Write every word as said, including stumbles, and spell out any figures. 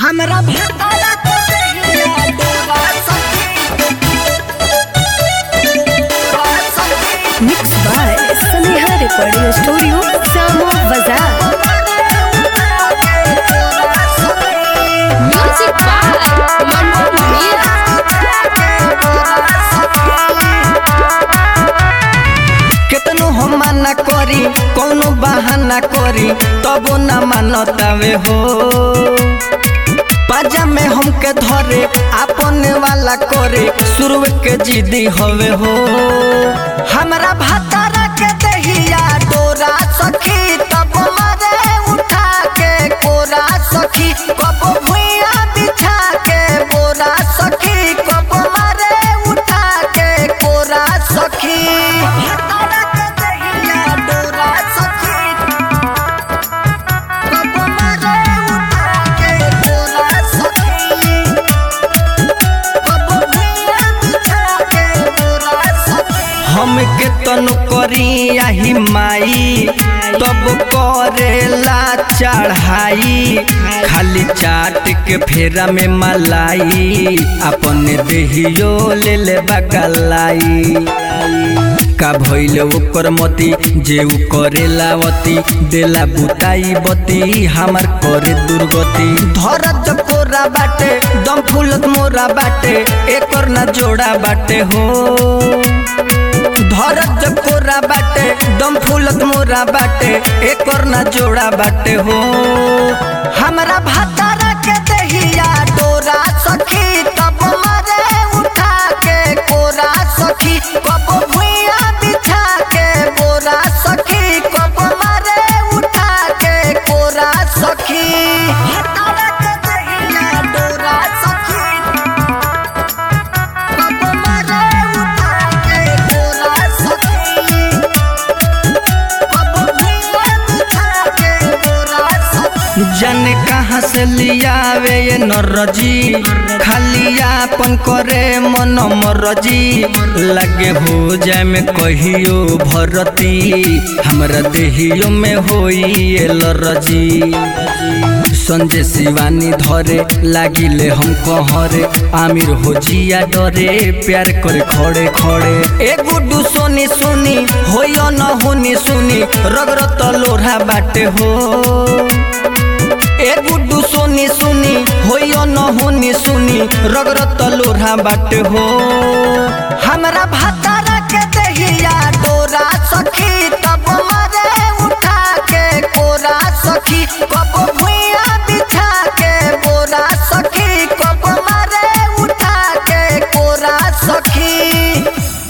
हमरा भतारा के देहिया डोरा सखी Mixed by Saneha Recording Studio, Samo Bazaar. Music by Manju Mira. केतनो हम मना करी कौनो बहाना करी तबो ना मानतावे हो। पाजा में हमके धरे अपने वाला करे शुरू के जिदी हवे हो। हमरा भतारा के देहिया डोरा सखी तब मारे उठा के कोरा सखी कब भुइया बिछा के बोरा सखी कब मारे उठा के कोरा सखी। भतारा के देहिया डोरा सखी कब मारे उठा के कोरा सखी कब भुइया बिछा के बोरा सखी। हम के तन करी आही माई तब करेला चढ़ाई खाली चाट के फेरा में मलाई अपने देहियो ले ले बगलाई। का भइल ओकर मती जे उ करेला वती देला बुताई बती हमार करे दुर्गति। धरत कोरा बाटे दम फूलत मोरा बाटे एकर ना जोड़ा बाटे हो। धरत कोरा बाटे दम फूलत मोरा बाटे एकर ना जोड़ा बाटे हो। हमरा भतारा के देहिया डोरा सखी तब मारे उठा के कोरा सखी कब भुइया बिछा के बोरा सखी कब मारे उठा के कोरा सखी। भतारा के देहिया डोरा सखी कब मारे उठा के कोरा सखी कब भुइया बिछा के बोरा सखी। जाने कहाँ से लियावे ये नरजी खाली आपन करे मन मरजी लगे हो जाए में कहियो भरती हमरा देहियो में होई ये लरजी। संजय शिवानी धरे लागिले हम कहरे आमिर हो जिया डरे प्यार करे खड़े खड़े। ए गुड्डू सोनी सुनी होयो न होनी सुनी रगरत लोढ़ा बाटे हो। ए गुड्डू सोनी सुनी होयो न होनी सुनी रगरत लोढ़ा बाटे हो। हमरा भतारा के देहिया डोरा सखी तब मारे उठा के कोरा सखी कब भुइया बिछा के बोरा सखी कब मारे उठा के कोरा सखी।